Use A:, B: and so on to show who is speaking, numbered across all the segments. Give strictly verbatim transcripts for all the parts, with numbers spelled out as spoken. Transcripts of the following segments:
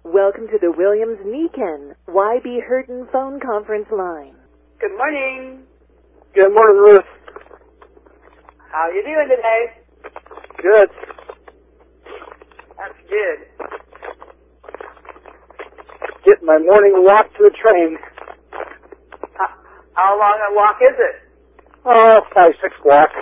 A: Welcome to the Williams-Niken Y B. Hurton phone conference line.
B: Good morning.
C: Good morning, Ruth.
B: How you doing today?
C: Good.
B: That's good.
C: Getting my morning walk to the train.
B: How, how long a walk is it?
C: Oh, five, six blocks.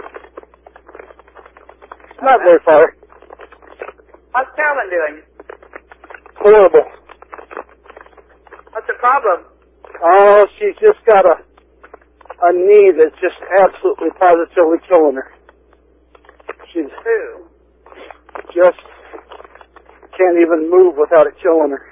C: Not
B: Okay.
C: very far.
B: How's Carolyn doing?
C: Horrible.
B: What's the problem?
C: Oh, she's just got a a knee that's just absolutely positively killing her. She's
B: Who?
C: just can't even move without it killing her.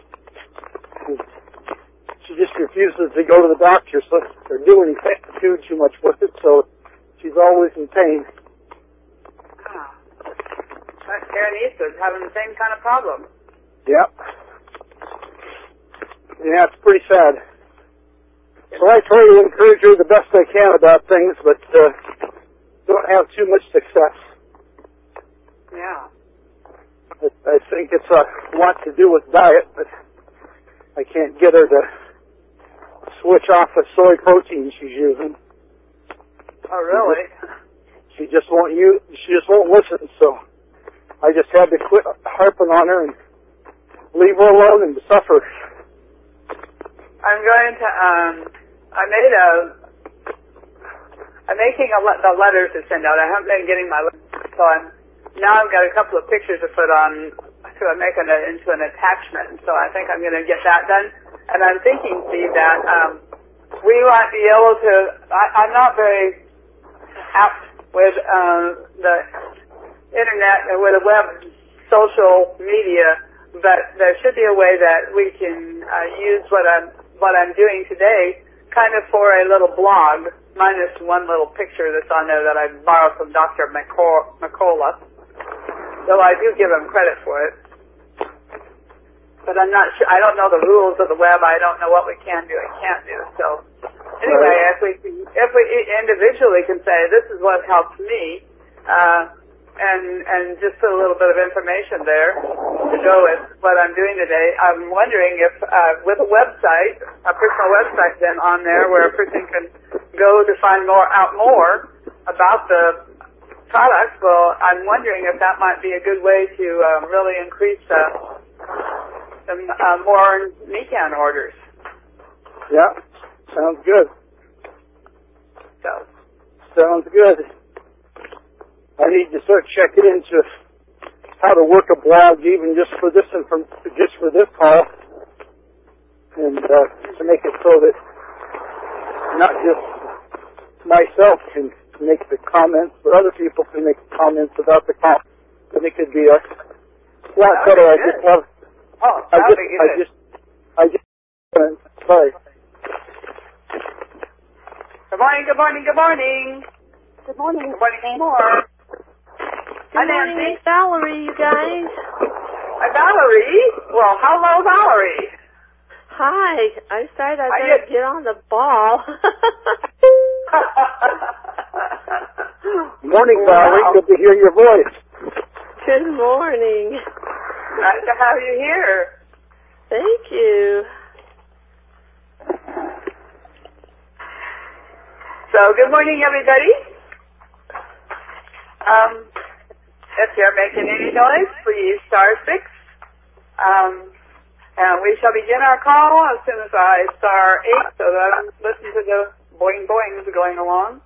C: She just refuses to go to the doctor, so they're doing too too much with it, so she's always in pain.
B: Ah. That Karen Eastwood's having the same kind of problem.
C: Yep. Yeah, it's pretty sad. So I try to encourage her the best I can about things, but uh, don't have too much success.
B: Yeah.
C: I think it's a lot to do with diet, but I can't get her to switch off the soy protein she's using.
B: Oh, really?
C: She just won't use, she just won't listen, so I just had to quit harping on her and leave her alone and suffer.
B: I'm going to, um, I made a, I'm making a le- the letters to send out. I haven't been getting my letters, so I'm, now I've got a couple of pictures to put on, to make it into an attachment, so I think I'm going to get that done. And I'm thinking, Steve, that, um, we might be able to, I, I'm not very apt with, um, the internet and with the web social media, but there should be a way that we can uh, use what I'm what I'm doing today kind of for a little blog, minus one little picture that's on there that I borrowed from Doctor McCullough. Though I do give him credit for it. But I'm not sure, I don't know the rules of the web. I don't know what we can do and can't do. So anyway, if we if we individually can say, this is what helped me, uh, and and just put a little bit of information there to go with what I'm doing today. I'm wondering if uh, with a website, a personal website then on there where a person can go to find more out more about the product, well, I'm wondering if that might be a good way to uh, really increase uh, some uh, more Niken orders.
C: Yeah, sounds good.
B: So.
C: Sounds good. I need to start checking into how to work a blog, even just for this and from just for this call, and uh, to make it so that not just myself can make the comments, but other people can make comments about the call. And it could be a lot better. I just have.
B: Oh,
C: I just.
B: be good.
C: I just. I just. Uh, sorry.
B: Good morning. Good morning. Good morning.
D: Good morning.
B: Good morning. More.
D: Good morning, it's Valerie, you guys.
B: Hi, Valerie. Well, hello, Valerie.
D: Hi. I decided I
B: I
D: better
B: get-
D: get on the ball.
C: Morning,
B: Wow.
C: Valerie. Good to hear your voice.
D: Good morning.
B: Nice to have you here.
D: Thank you.
B: So, good morning, everybody. Um, if you're making any noise, please star six. Um, and we shall begin our call as soon as I star eight, so that I listen to the boing boings going along.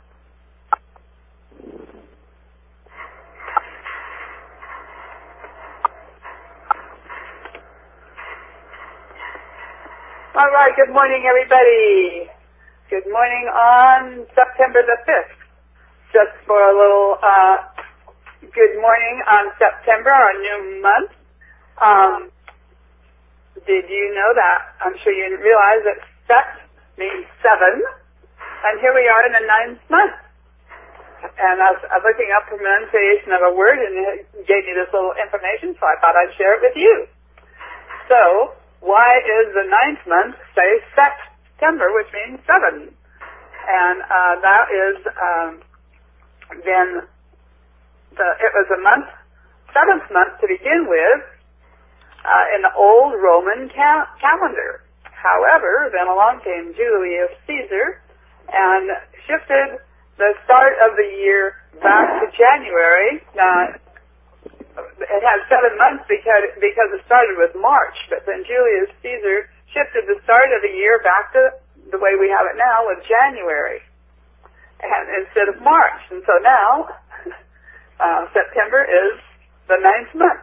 B: All right, good morning, everybody. Good morning on September the fifth. Just for a little uh, good morning on September, our new month. Um, did you know that? I'm sure you didn't realize that sept means seven, and here we are in the ninth month. And I was, I was looking up pronunciation of a word, and it gave me this little information, so I thought I'd share it with you. So, why is the ninth month say September, which means seven? And uh, that is um, then the it was a month, seventh month to begin with, uh, in the old Roman ca- calendar. However, then along came Julius Caesar and shifted the start of the year back to January. Now, it had seven months because because it started with March, but then Julius Caesar shifted the start of the year back to the way we have it now with January and instead of March. And so now uh, September is the ninth month.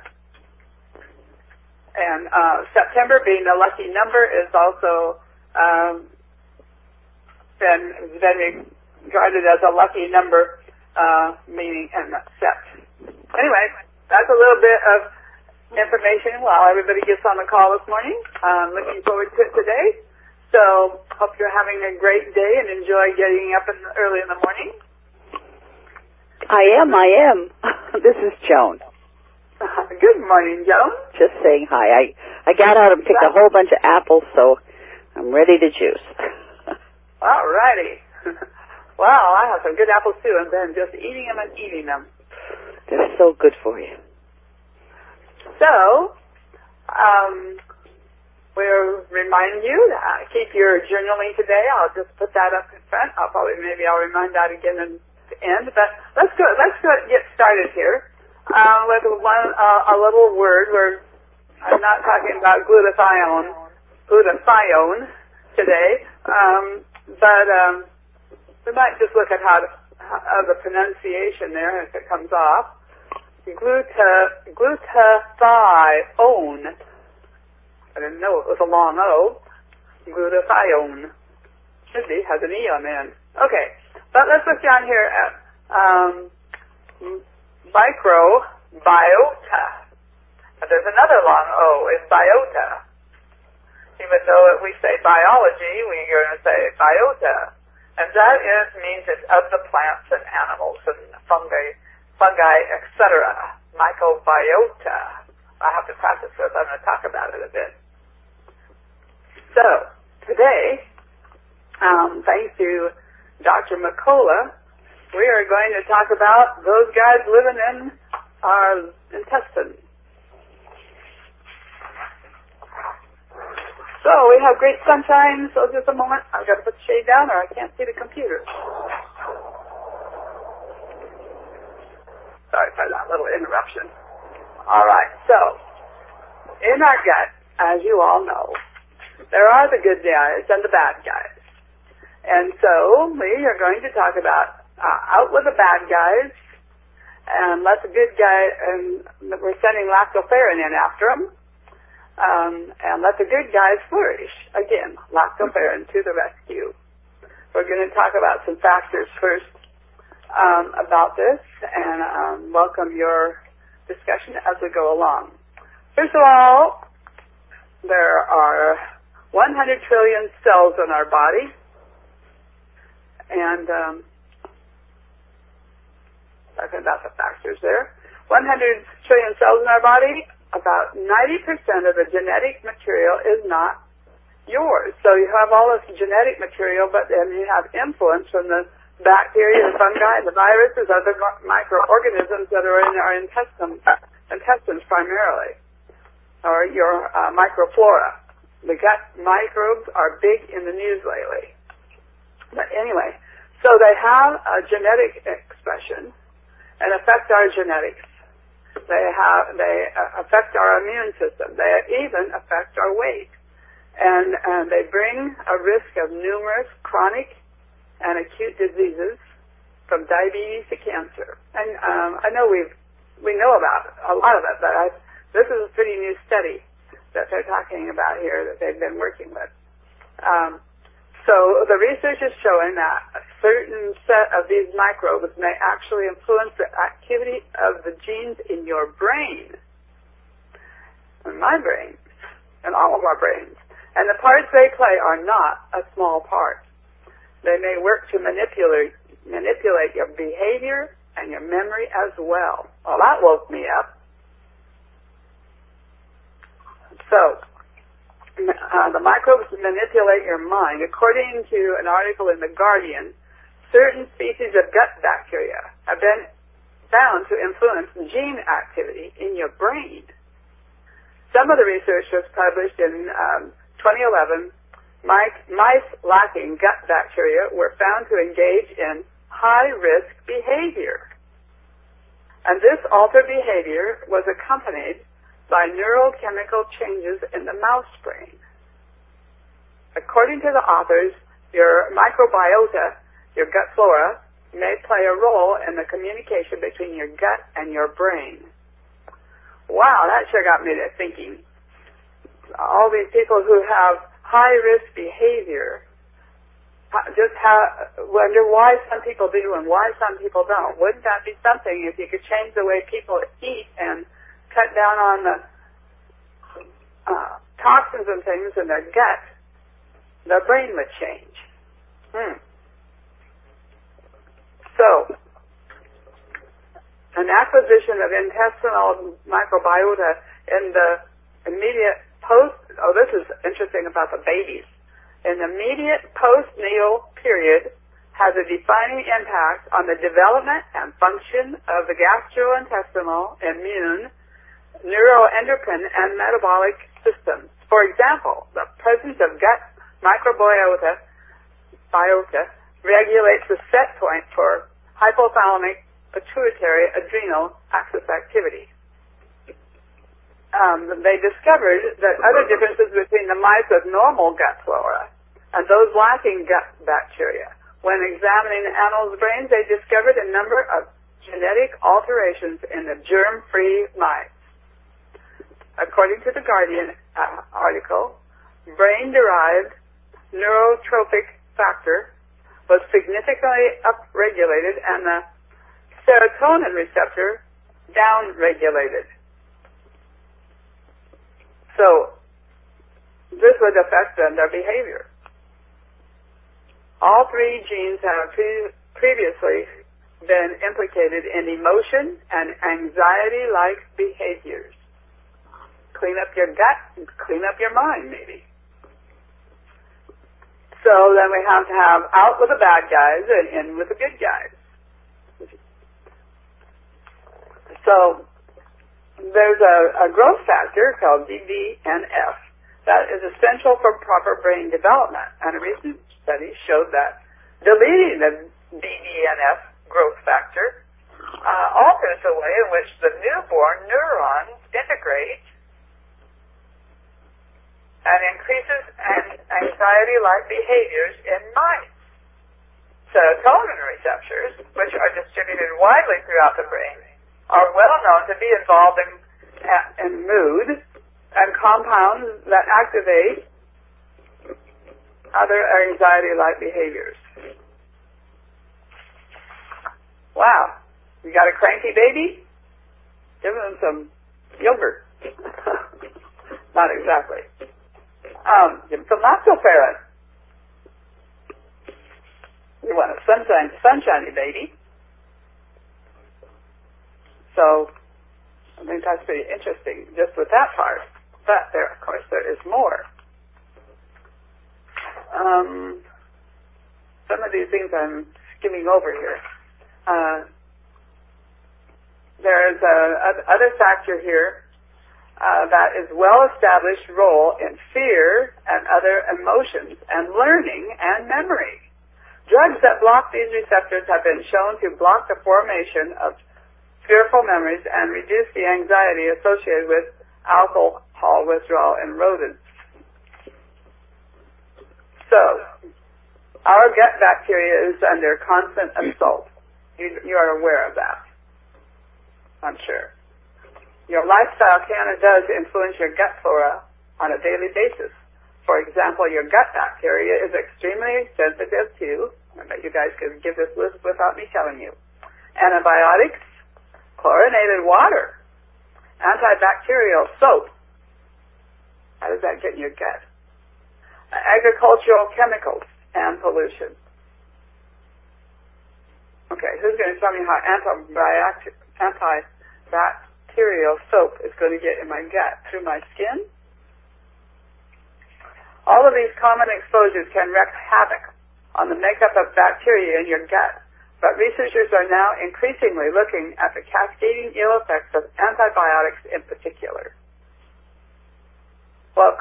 B: And uh, September, being a lucky number, is also um, been, been regarded as a lucky number, uh, meaning and sept. Anyway, that's a little bit of information while everybody gets on the call this morning. Um, looking forward to it today. So hope you're having a great day and enjoy getting up in the, early in the morning.
E: I am, I am. This is Joan.
B: Good morning, Joan.
E: Just saying hi. I, I got out and picked a whole bunch of apples, so I'm ready to juice.
B: All righty. Wow, I have some good apples too, and then just eating them and eating them.
E: They're so good for you.
B: So, um, we'll remind you to keep your journaling today. I'll just put that up in front. I'll probably, maybe I'll remind that again in the end. But let's go, let's go get started here. Uh, with one, uh, a little word where I'm not talking about glutathione, glutathione today, um, but um, we might just look at how, to, how the pronunciation there, if it comes off. Gluta, glutathione. I didn't know it was a long O. Glutathione. Should be, has an E on the end. Okay, but let's look down here at um, microbiota. But there's another long O, it's biota. Even though if we say biology, we're going to say biota. And that is, means it's of the plants and animals and fungi, fungi, et cetera. Microbiota. I have to practice this. I'm going to talk about it a bit. So, today, um, thanks to Doctor McCullough, we are going to talk about those guys living in our intestines. So we have great sunshine, so just a moment. I've got to put the shade down or I can't see the computer. Sorry for that little interruption. All right, so in our gut, as you all know, there are the good guys and the bad guys. And so we are going to talk about Uh, out with the bad guys, and let the good guy, and we're sending lactoferrin in after them, um, and let the good guys flourish. Again, lactoferrin to the rescue. We're going to talk about some factors first um, about this, and um, welcome your discussion as we go along. First of all, there are one hundred trillion cells in our body, and um, talking about the factors there. one hundred trillion cells in our body, about ninety percent of the genetic material is not yours. So you have all this genetic material, but then you have influence from the bacteria, the fungi, the viruses, other microorganisms that are in our intestines, intestines primarily, or your uh, microflora. The gut microbes are big in the news lately. But anyway, so they have a genetic expression and affect our genetics. They have, they uh, affect our immune system. They even affect our weight. And, and they bring a risk of numerous chronic and acute diseases from diabetes to cancer. And um, I know we've, we know about a lot of it, but I, this is a pretty new study that they're talking about here that they've been working with. Um, So the research is showing that a certain set of these microbes may actually influence the activity of the genes in your brain, in my brain, and all of our brains. And the parts they play are not a small part. They may work to manipulate manipulate your behavior and your memory as well. Well, that woke me up. So, Uh, the microbes manipulate your mind. According to an article in The Guardian, certain species of gut bacteria have been found to influence gene activity in your brain. Some of the research was published in um, twenty eleven. Mice, mice lacking gut bacteria were found to engage in high-risk behavior. And this altered behavior was accompanied by neurochemical changes in the mouse brain. According to the authors, your microbiota, your gut flora, may play a role in the communication between your gut and your brain. Wow, that sure got me to thinking. All these people who have high-risk behavior, just how, wonder why some people do and why some people don't. Wouldn't that be something if you could change the way people eat and cut down on the uh, toxins and things in their gut? Their brain would change. Hmm. So, an acquisition of intestinal microbiota in the immediate post, oh, this is interesting about the babies. In the immediate postnatal period has a defining impact on the development and function of the gastrointestinal, immune, neuroendocrine, and metabolic systems. For example, the presence of gut microbiota biota regulates the set point for hypothalamic pituitary adrenal axis activity. Um, they discovered that other differences between the mice with normal gut flora and those lacking gut bacteria. When examining animals' brains, they discovered a number of genetic alterations in the germ-free mice. According to the Guardian uh, article, brain-derived neurotrophic factor was significantly upregulated and the serotonin receptor downregulated. So, this would affect them, their behavior. All three genes have pre- previously been implicated in emotion and anxiety-like behaviors. Clean up your gut and clean up your mind, maybe. So then we have to have out with the bad guys and in with the good guys. So, there's a, a growth factor called D D N F that is essential for proper brain development. And a recent study showed that deleting the D D N F growth factor uh, alters the way in which the newborn neurons integrate and increases an anxiety-like behaviors in mice. Serotonin receptors, which are distributed widely throughout the brain, are well known to be involved in, in mood and compounds that activate other anxiety-like behaviors. Wow. You got a cranky baby? Give them some yogurt. Not exactly. Um, give them some lactoferrin. You want a sunshine, sunshiny baby. So, I think that's pretty interesting just with that part. But there, of course, there is more. Um, some of these things I'm skimming over here. Uh, there's a, a other factor here uh, that is well-established role in fear and other emotions and learning and memory. Drugs that block these receptors have been shown to block the formation of fearful memories and reduce the anxiety associated with alcohol withdrawal in rodents. So, our gut bacteria is under constant assault. You, you are aware of that, I'm sure. Your lifestyle can and does influence your gut flora on a daily basis. For example, your gut bacteria is extremely sensitive to, I bet you guys could give this list without me telling you, antibiotics, chlorinated water, antibacterial soap. How does that get in your gut? Agricultural chemicals and pollution. Okay, who's going to tell me how antibiotic, antibacterial soap is going to get in my gut? Through my skin? All of these common exposures can wreak havoc on the makeup of bacteria in your gut, but researchers are now increasingly looking at the cascading ill effects of antibiotics in particular.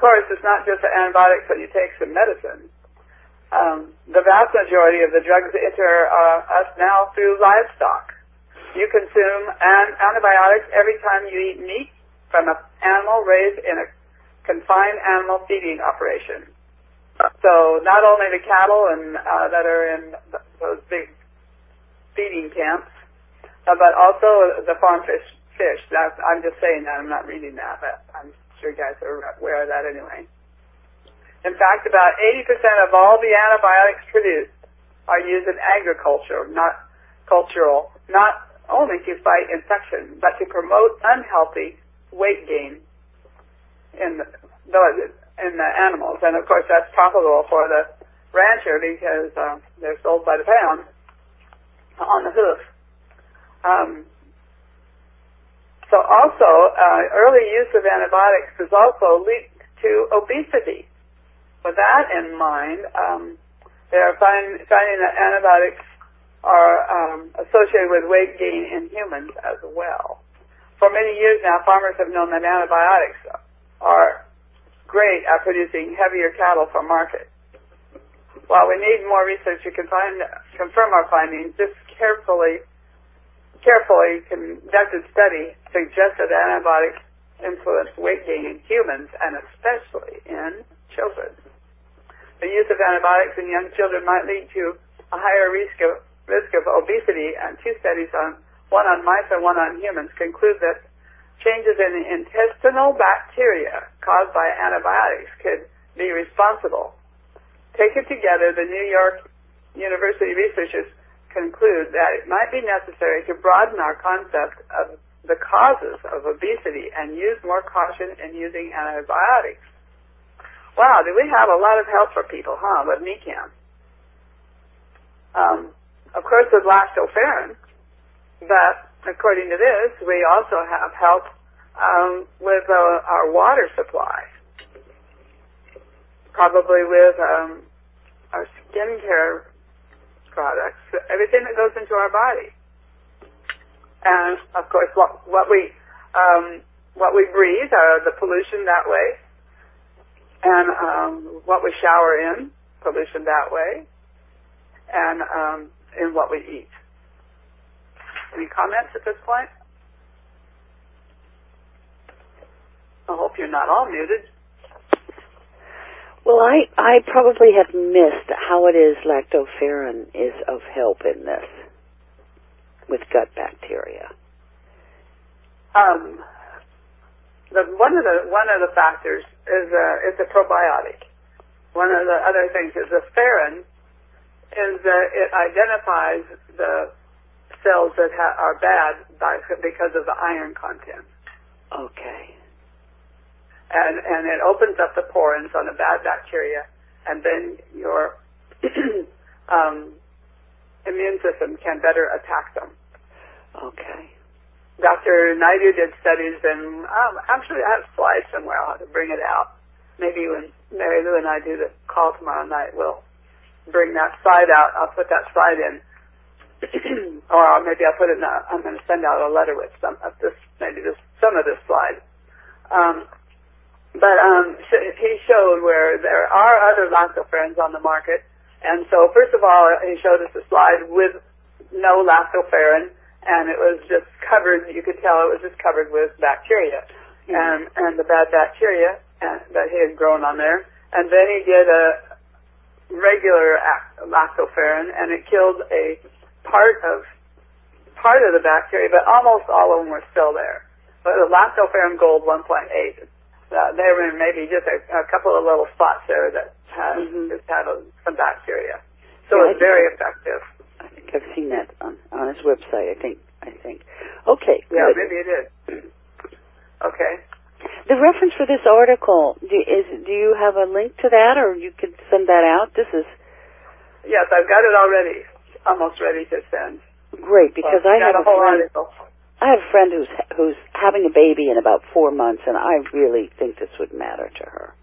B: course, it's not just the antibiotics that you take some medicine. Um, the vast majority of the drugs enter uh, us now through livestock. You consume an antibiotics every time you eat meat from an animal raised in a confined animal feeding operation. So not only the cattle and uh, that are in th- those big feeding camps, uh, but also the farm fish. Fish. That's, I'm just saying that. I'm not reading that, but I'm sure you guys are aware of that anyway. In fact, about eighty percent of all the antibiotics produced are used in agriculture, not cultural, not only to fight infection, but to promote unhealthy weight gain in the, in the animals. And of course, that's profitable for the rancher because uh, they're sold by the pound on the hoof. Um, so also, uh, early use of antibiotics is also linked to obesity. With that in mind, um, they are find, finding that antibiotics are um, associated with weight gain in humans as well. For many years now, farmers have known that antibiotics are great at producing heavier cattle for market. While we need more research to confirm, confirm our findings, this carefully, carefully conducted study suggests that antibiotics influence weight gain in humans and especially in children. The use of antibiotics in young children might lead to a higher risk of, risk of obesity, and two studies, on one on mice and one on humans, conclude that changes in the intestinal bacteria caused by antibiotics could be responsible. Taken together, the New York University researchers conclude that it might be necessary to broaden our concept of the causes of obesity and use more caution in using antibiotics. Wow, do we have a lot of help for people, huh, with Nican? Um, of course, with lactoferrin, but according to this, we also have help um, with uh, our water supply, probably with um, our skincare products, everything that goes into our body, and of course, what, what we um, what we breathe, uh, the pollution that way. And um, what we shower in, pollution that way, and um, in what we eat. Any comments at this point? I hope you're not all muted.
E: Well, I, I probably have missed how it is lactoferrin is of help in this with gut bacteria.
B: Um. The, one of the one of the factors is a, is a probiotic. One of the other things is the ferrin is that it identifies the cells that ha- are bad by, because of the iron content.
E: Okay.
B: And and it opens up the porins on the bad bacteria, and then your um, immune system can better attack them.
E: Okay.
B: Doctor Naidu did studies, and um, actually I have slides somewhere. I'll have to bring it out. Maybe when Mary Lou and I do the call tomorrow night, we'll bring that slide out. I'll put that slide in. Or maybe I'll put it in a, I'm going to send out a letter with some of this, maybe this, some of this slide. Um, but um, he showed where there are other lactoferrins on the market. And so first of all, he showed us a slide with no lactoferrin, and it was just covered, you could tell it was just covered with bacteria, mm-hmm. and and the bad bacteria and, that he had grown on there. And then he did a regular lactoferrin, and it killed a part of part of the bacteria, but almost all of them were still there. But the lactoferrin gold one point eight, uh, there were maybe just a, a couple of little spots there that had, mm-hmm. just had a, some bacteria. So yeah, it's very effective.
E: I think I've seen that on, on his website, I think. I think. Okay,
B: yeah,
E: good.
B: maybe it is. Okay.
E: The reference for this article, do, is, do you have a link to that, or you could send that out? This is...
B: Yes, I've got it already. Almost ready to send.
E: Great, because
B: well,
E: I have
B: a,
E: a
B: whole
E: friend...
B: article.
E: I have a friend who's who's having a baby in about four months, and I really think this would matter to her.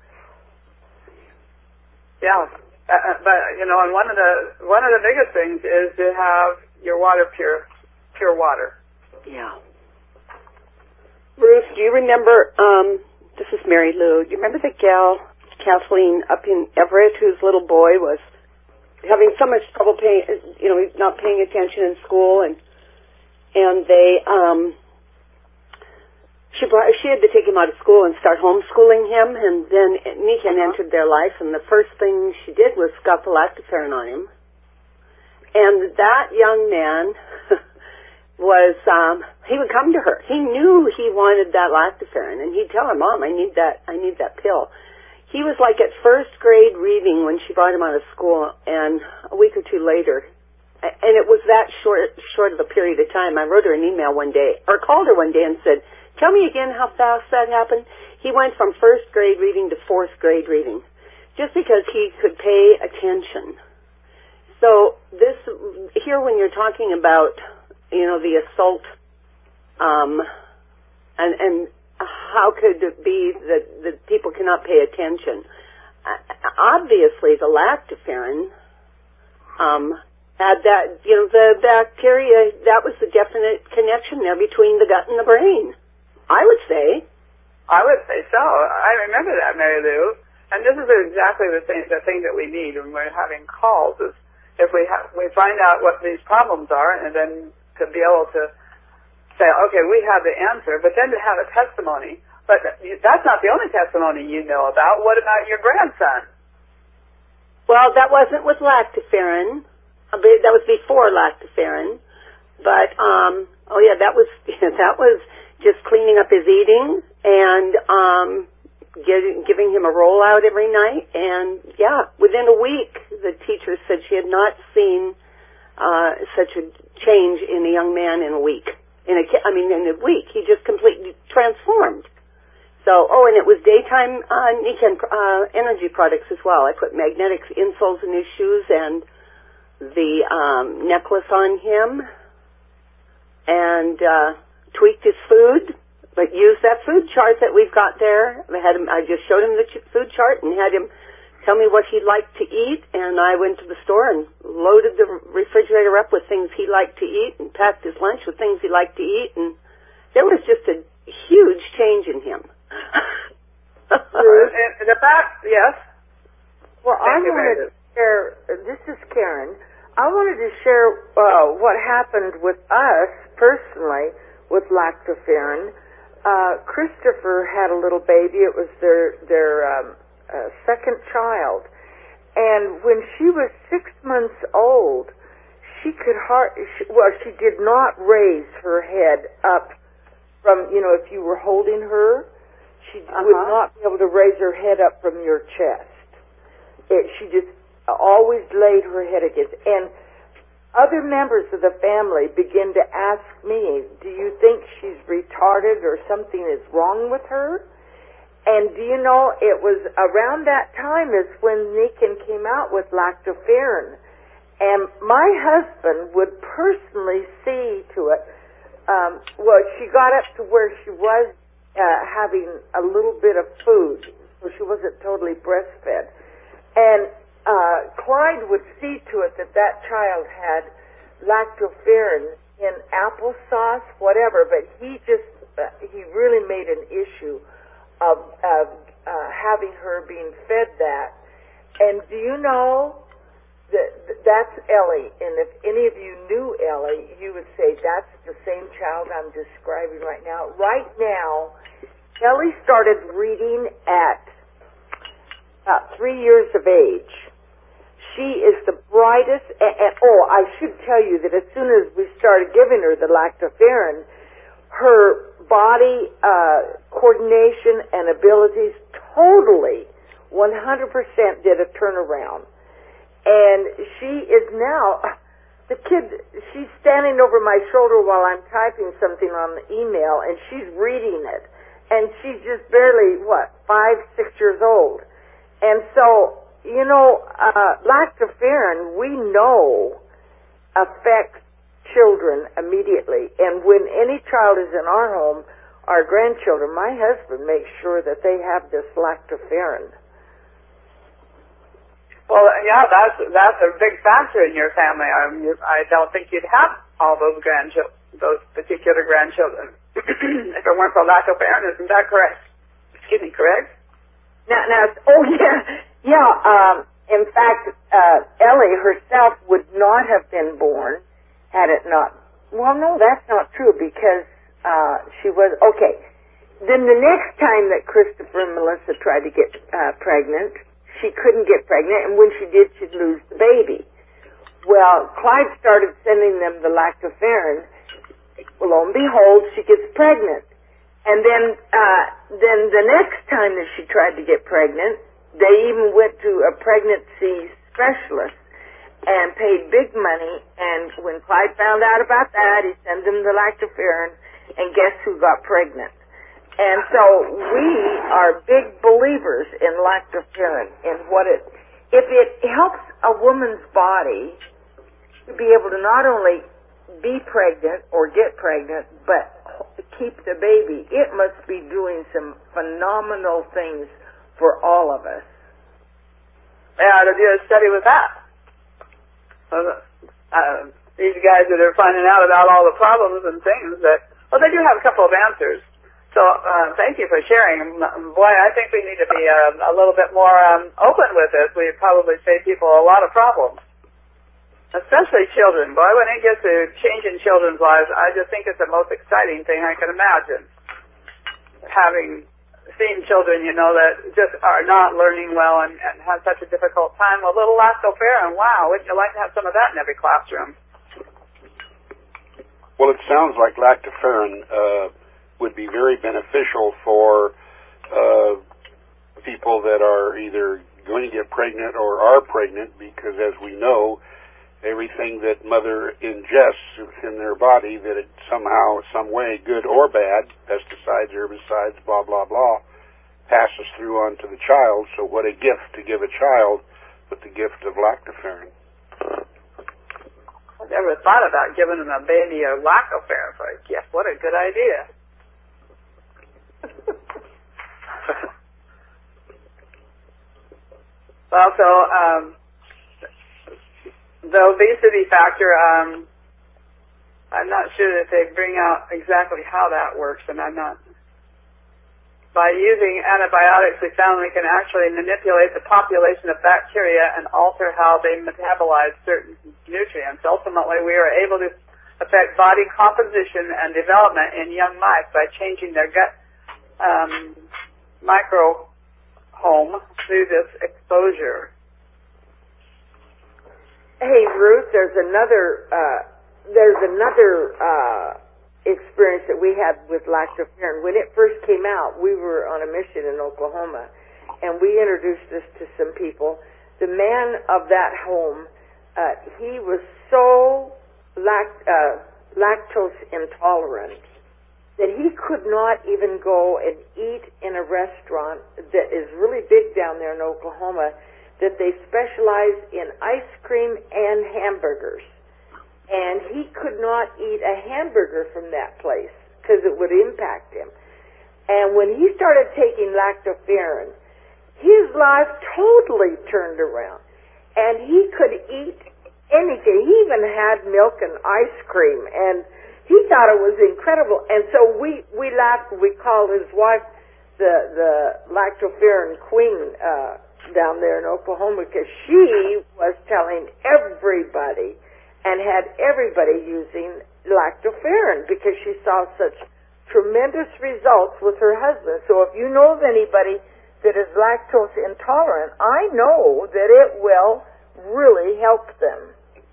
B: Yeah. Uh, but you know, and one of the one of the biggest things is to have your water pure, pure water.
E: Yeah.
D: Bruce, do you remember um,
F: This is Mary Lou. You remember the gal, Kathleen, up in Everett, whose little boy was having so much trouble paying, you know, not paying attention in school, and and they, um, she brought, she had to take him out of school and start homeschooling him, and then Nikan entered their life, and the first thing she did was got the lactoferrin on him, and that young man was, um, he would come to her. He knew he wanted that lactoferrin, and he'd tell her, Mom, I need that, I need that pill. He was like at first grade reading when she brought him out of school, and a week or two later, and it was that short, short of a period of time, I wrote her an email one day, or called her one day and said, tell me again how fast that happened. He went from first grade reading to fourth grade reading, just because he could pay attention. So this, here when you're talking about, you know, the assault, um, and, and, how could it be that, that people cannot pay attention? Uh, obviously, the lactoferrin um, had that, you know, the bacteria, that was the definite connection there between the gut and the brain, I would say.
B: I would say so. I remember that, Mary Lou. And this is exactly the thing, the thing that we need when we're having calls, is if we, ha- we find out what these problems are, and then to be able to say, okay, we have the answer, but then to have a testimony. But that's not the only testimony you know about. What about your grandson?
F: Well, that wasn't with lactoferrin. That was before lactoferrin. But, um, oh yeah, that was, that was just cleaning up his eating and, um, getting, giving him a rollout every night. And yeah, within a week, the teacher said she had not seen, uh, such a change in a young man in a week. In a, I mean, in a week, he just completely transformed. So, oh, and it was daytime uh, Nikan uh, energy products as well. I put magnetic insoles in his shoes and the um, necklace on him, and uh, tweaked his food, but used that food chart that we've got there. I had him. I just showed him the ch- food chart and had him tell me what he'd like to eat, and I went to the store and loaded the refrigerator up with things he liked to eat and packed his lunch with things he liked to eat, and there was just a huge change in him.
B: and the fact, yes.
G: Well, I wanted to share, this is Karen, I wanted to share uh, what happened with us personally with lactoferrin. Uh, Christopher had a little baby. It was their, their, um, Uh, second child, and when she was six months old, she could hard, she, well, she did not raise her head up from, you know, if you were holding her, she uh-huh. would not be able to raise her head up from your chest. It, she just always laid her head against, and other members of the family begin to ask me, do you think she's retarded or something is wrong with her? And do you know, it was around that time is when Nikan came out with lactoferrin. And my husband would personally see to it, um, well, she got up to where she was uh, having a little bit of food, so she wasn't totally breastfed. And uh, Clyde would see to it that that child had lactoferrin in applesauce, whatever, but he just, uh, he really made an issue of, of uh, having her being fed that. And do you know that that's Ellie? And if any of you knew Ellie, you would say that's the same child I'm describing right now. Right now, Ellie started reading at about three years of age. She is the brightest, and, and oh, I should tell you that as soon as we started giving her the lactoferrin, her body uh, coordination and abilities totally one hundred percent did a turnaround. And she is now, the kid, she's standing over my shoulder while I'm typing something on the email, and she's reading it. And she's just barely, what, five, six years old. And so, you know, uh, lactoferrin, we know, affects children immediately. And when any child is in our home, our grandchildren, my husband makes sure that they have this lactoferrin.
B: Well, yeah, that's that's a big factor in your family. I, mean, I don't think you'd have all those grandchildren, those particular grandchildren, if it weren't for lactoferrin. Isn't that correct? Excuse me, correct?
G: Now, now, oh yeah, yeah. Um, in fact, uh, Ellie herself would not have been born had it not. Well, no, that's not true because uh, she was okay. Then the next time that Christopher and Melissa tried to get uh, pregnant, she couldn't get pregnant, and when she did, she'd lose the baby. Well, Clyde started sending them the lactoferrin. Well, lo and behold, she gets pregnant. And then, uh, then the next time that she tried to get pregnant, they even went to a pregnancy specialist and paid big money. And when Clyde found out about that, he sent them the lactoferrin, and guess who got pregnant? And so we are big believers in lactoferrin, in what it, if it helps a woman's body to be able to not only be pregnant or get pregnant, but keep the baby, it must be doing some phenomenal things for all of us.
B: Yeah, to do a study with that. Uh, uh, these guys that are finding out about all the problems and things that, well, they do have a couple of answers. So uh, thank you for sharing. Boy, I think we need to be uh, a little bit more um, open with this. We probably save people a lot of problems. Especially children. Boy, when it gets to changing children's lives, I just think it's the most exciting thing I can imagine. Having seen children, you know, that just are not learning well and, and have such a difficult time. A little lactoferrin, wow, wouldn't you like to have some of that in every classroom?
H: Well, it sounds like lactoferrin uh, would be very beneficial for uh, people that are either going to get pregnant or are pregnant, because as we know, everything that mother ingests in their body, that it somehow, some way, good or bad, pesticides, herbicides, blah, blah, blah, passes through onto the child. So what a gift to give a child with the gift of lactoferrin.
B: I never thought about giving them a baby a lactoferrin for a gift. What a good idea. Well, so, um, the obesity factor, um, I'm not sure that they bring out exactly how that works, and I'm not. By using antibiotics, we found we can actually manipulate the population of bacteria and alter how they metabolize certain nutrients. Ultimately, we are able to affect body composition and development in young mice by changing their gut um, microhome through this exposure.
G: Hey, Ruth, there's another uh, there's another uh, experience that we had with lactoferrin. When it first came out, we were on a mission in Oklahoma, and we introduced this to some people. The man of that home, uh, he was so lact- uh, lactose intolerant that he could not even go and eat in a restaurant that is really big down there in Oklahoma, that they specialize in ice cream and hamburgers. And he could not eat a hamburger from that place because it would impact him. And when he started taking lactoferrin, his life totally turned around. And he could eat anything. He even had milk and ice cream. And he thought it was incredible. And so we, we laughed. We called his wife the, the lactoferrin queen, uh, down there in Oklahoma, because she was telling everybody and had everybody using lactoferrin because she saw such tremendous results with her husband. So if you know of anybody that is lactose intolerant, I know that it will really help them.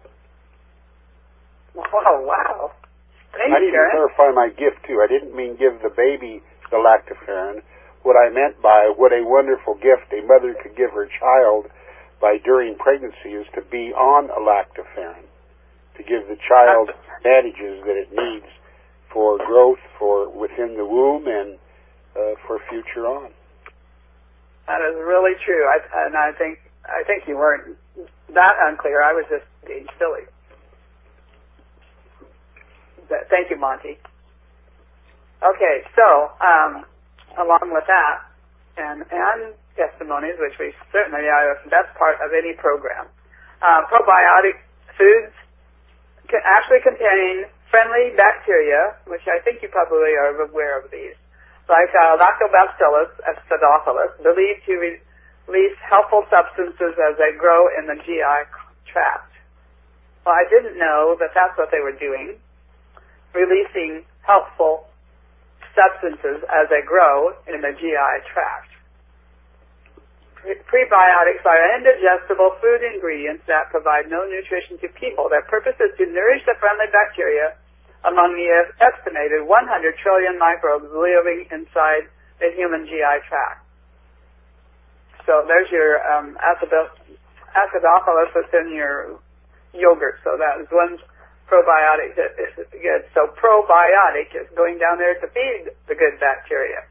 B: Oh, wow. Thanks,
H: I need to clarify my gift, too. I didn't mean give the baby the lactoferrin. What I meant by what a wonderful gift a mother could give her child by during pregnancy is to be on a lactoferrin, to give the child advantages that it needs for growth, for within the womb, and uh, for future on.
B: That is really true. I, and I think I think you weren't that unclear. I was just being silly. But thank you, Monty. Okay, so. Um, along with that, and, and testimonies, which we certainly are the best part of any program. Uh, probiotic foods can actually contain friendly bacteria, which I think you probably are aware of these, like uh, Lactobacillus acidophilus, believed to release helpful substances as they grow in the G I tract. Well, I didn't know that that's what they were doing, releasing helpful substances as they grow in the G I tract. Prebiotics are indigestible food ingredients that provide no nutrition to people. Their purpose is to nourish the friendly bacteria among the estimated one hundred trillion microbes living inside the human G I tract. So there's your um, acidophilus that's in your yogurt. So that is one probiotic that is good. So probiotic is going down there to feed the good bacteria.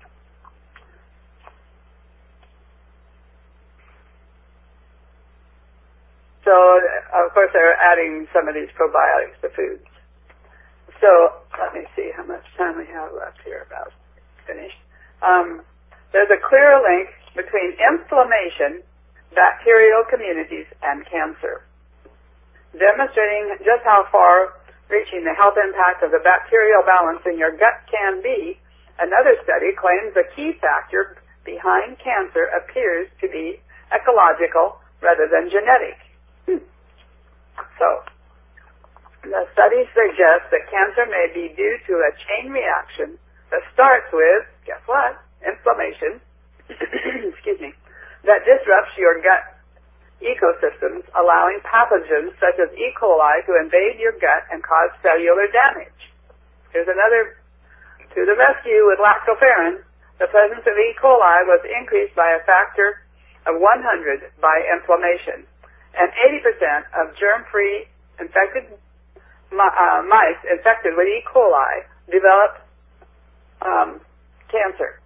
B: So, of course, they're adding some of these probiotics to foods. So, let me see how much time we have left here, about finished. Um, there's a clear link between inflammation, bacterial communities, and cancer, demonstrating just how far-reaching the health impact of the bacterial balance in your gut can be. Another study claims the key factor behind cancer appears to be ecological rather than genetic. So, the study suggests that cancer may be due to a chain reaction that starts with, guess what, inflammation, excuse me, that disrupts your gut ecosystems, allowing pathogens such as E. coli to invade your gut and cause cellular damage. Here's another to the rescue with lactoferrin. The presence of E. coli was increased by a factor of one hundred by inflammation. And eighty percent of germ-free infected uh, mice infected with E. coli develop um, cancer,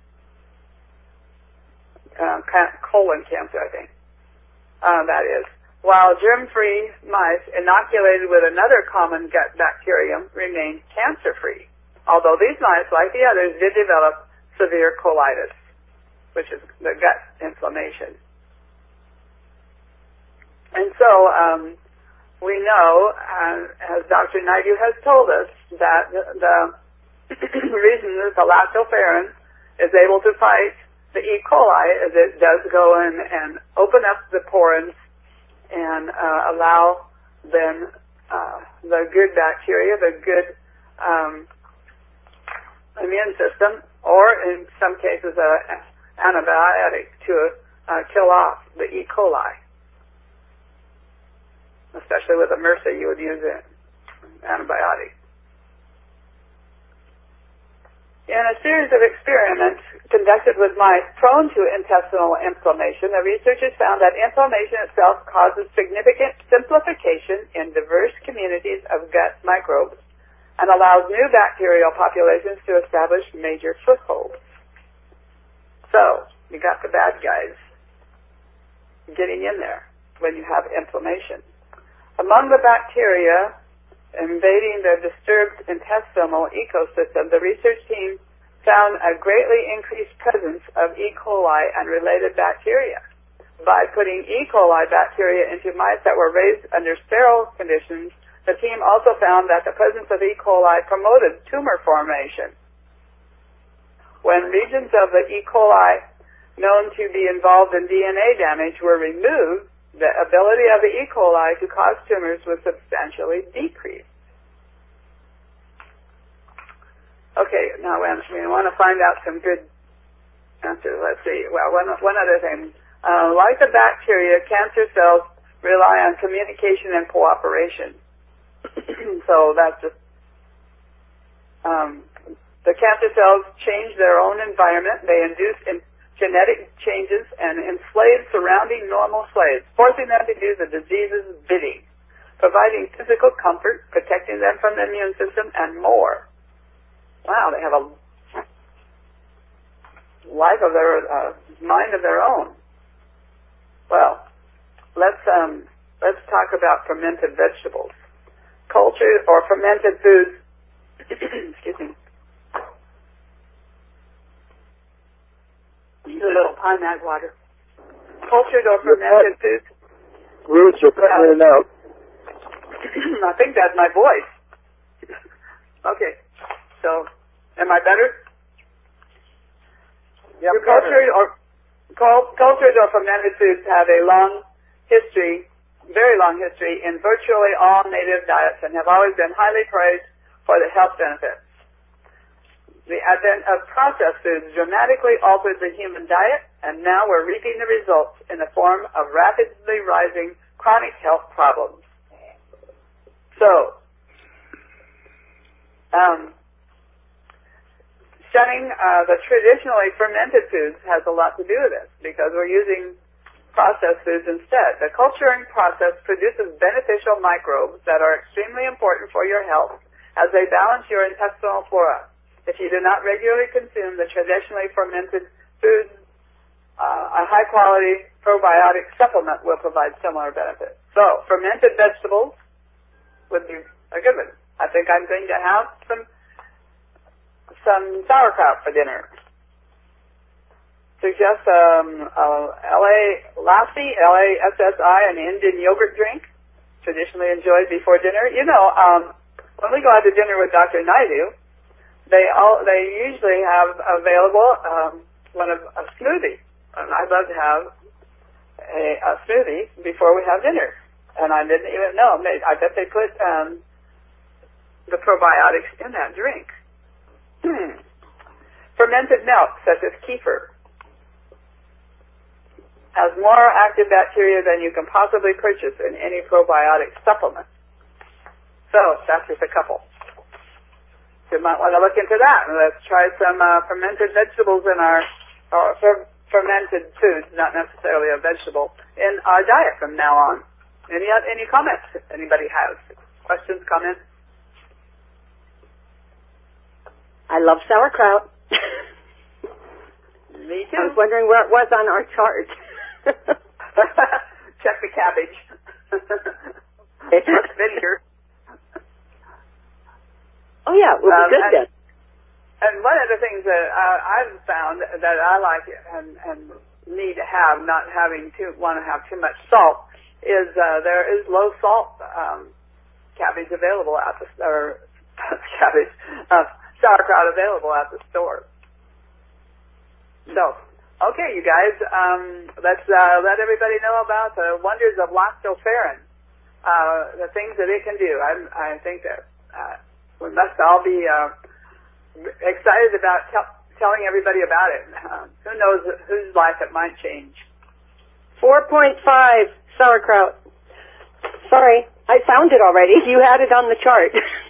B: uh, colon cancer, I think, uh, that is. While germ-free mice inoculated with another common gut bacterium remained cancer-free, although these mice, like the others, did develop severe colitis, which is the gut inflammation. And so um, we know, uh, as Doctor Naidu has told us, that the, the reason that the lactoferrin is able to fight the E. coli is it does go in and open up the pores and uh, allow then uh, the good bacteria, the good um, immune system, or in some cases an antibiotic to uh, kill off the E. coli. Especially with a MRSA, you would use an antibiotic. In a series of experiments conducted with mice prone to intestinal inflammation, the researchers found that inflammation itself causes significant simplification in diverse communities of gut microbes and allows new bacterial populations to establish major footholds. So, you got the bad guys getting in there when you have inflammation. Among the bacteria invading the disturbed intestinal ecosystem, the research team found a greatly increased presence of E. coli and related bacteria. By putting E. coli bacteria into mice that were raised under sterile conditions, the team also found that the presence of E. coli promoted tumor formation. When regions of the E. coli known to be involved in D N A damage were removed, the ability of the E. coli to cause tumors was substantially decreased. Okay, now we want to find out some good answers. Let's see. Well, one, one other thing. Uh, like the bacteria, cancer cells rely on communication and cooperation. So that's just, um, the cancer cells change their own environment. They induce in genetic changes and enslave surrounding normal slaves, forcing them to do the disease's bidding, providing physical comfort, protecting them from the immune system, and more. Wow, they have a life of their, uh, mind of their own. Well, let's um, let's talk about fermented vegetables, cultured or fermented foods. Excuse me. A little pine mag water. Cultured or fermented foods.
C: Roots are coming out.
B: I think that's my voice. Okay. So, am I better?
C: Yep,
B: Your cultured or cul- cultured or fermented foods have a long history, very long history in virtually all native diets and have always been highly praised for the health benefits. The advent of processed foods dramatically altered the human diet, and now we're reaping the results in the form of rapidly rising chronic health problems. So, um, shunning uh, the traditionally fermented foods has a lot to do with this because we're using processed foods instead. The culturing process produces beneficial microbes that are extremely important for your health as they balance your intestinal flora. If you do not regularly consume the traditionally fermented foods, uh, a high-quality probiotic supplement will provide similar benefits. So, fermented vegetables would be a good one. I think I'm going to have some some sauerkraut for dinner. Suggest um, uh, L A Lassi, L A S S I, an Indian yogurt drink, traditionally enjoyed before dinner. You know, um, when we go out to dinner with Doctor Naidu, They all they usually have available um, one of a smoothie, and I'd love to have a, a smoothie before we have dinner. And I didn't even know. I bet they put um, the probiotics in that drink. Fermented milk, such as kefir, has more active bacteria than you can possibly purchase in any probiotic supplement. So that's just a couple. You might want to look into that. And let's try some uh, fermented vegetables in our, or fer- fermented foods, not necessarily a vegetable, in our diet from now on. Any any comments? If anybody has questions, comments?
F: I love sauerkraut.
B: Me too.
F: I was wondering where it was on our chart.
B: Check the cabbage. It's vinegar.
F: Oh yeah, it would
B: um,
F: be good
B: and,
F: then.
B: And one of the things that uh, I've found that I like and, and need to have, not having too want to have too much salt, is uh, there is low salt um, cabbage available at the or cabbage uh, sauerkraut available at the store. So, okay, you guys, um, let's uh, let everybody know about the wonders of lactoferrin, uh, the things that it can do. I, I think that. Uh, We must all be uh, excited about t- telling everybody about it. Uh, who knows whose life it might change.
F: four point five sauerkraut. Sorry, I found it already. You had it on the chart.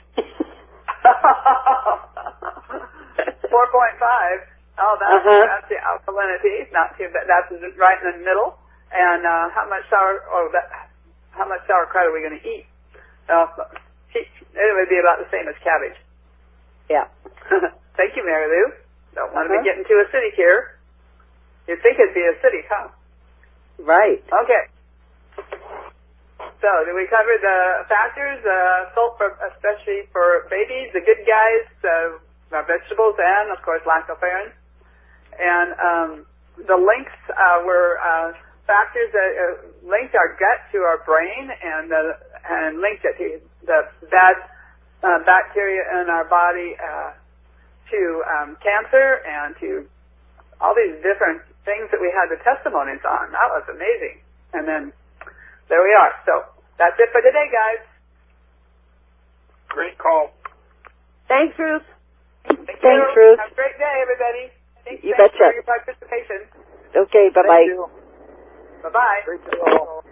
B: four point five. Oh, that's,
F: uh-huh.
B: that's the alkalinity. Not too bad. That's right in the middle. And uh, how much sour? Oh, that, how much sauerkraut are we going to eat? Uh, It would be about the same as cabbage.
F: Yeah.
B: Thank you, Mary Lou. Don't want to
F: uh-huh.
B: be getting too acidic here. You'd think it'd be acidic, huh?
F: Right.
B: Okay. So, did we cover the factors, uh, salt, for, especially for babies, the good guys, uh, our vegetables, and, of course, lactoferrin? And um, the links uh, were uh, factors that uh, linked our gut to our brain and, uh, and linked it to the bad uh, bacteria in our body uh, to um, cancer and to all these different things that we had the testimonies on. That was amazing. And then there we are. So that's it for today, guys.
H: Great call.
F: Thanks, Ruth.
B: Thank
F: Thanks,
B: you.
F: Ruth.
B: Have a great day, everybody. Thanks,
F: You
B: thanks
F: betcha.
B: for your participation.
F: Okay, bye-bye.
C: Thank you.
B: Bye-bye.
C: Great to know.